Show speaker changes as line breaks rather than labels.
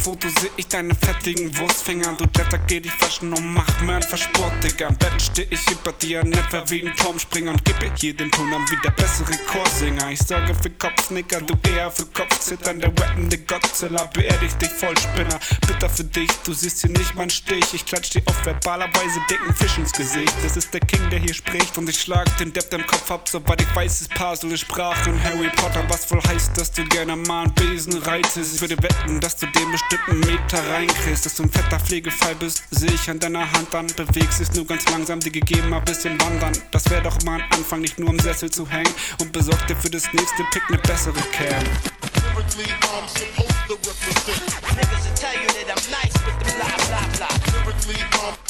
Foto seh ich deine fettigen Wurstfinger. Du Jetter, geh dich waschen und mach mir ein Versport, Digga. Im Bett steh ich über dir, in etwa wie ein Turmspringer und gib hier den Ton an wie der bessere Chorsänger. Ich sorge für Kopfnicker, du eher für Kopfzittern. Der rappende Godzilla beerdigt dich voll Spinner. Bitter für dich, du siehst hier nicht mein Stich. Ich klatsch dir auf verbalerweise dicken Fisch ins Gesicht. Das ist der King, der hier spricht und ich schlag den Depp im Kopf ab, sobald ich weiß, es Puzzle ist Sprache in Harry Potter, was wohl heißt, dass du gerne mal einen Besen reitest. Ich würde wetten, dass du den bestimmten Meter reinkriegst, dass du ein fetter Pflegefall bist, seh ich an deiner Hand an. Bewegst es nur ganz langsam, dir gegeben mal bisschen wandern. Das wär doch mal ein Anfang, nicht nur im Sessel zu hängen und besorg dir für das nächste Pick ne bessere Cam.
Niggas will tell you that I'm nice with the blah blah blah.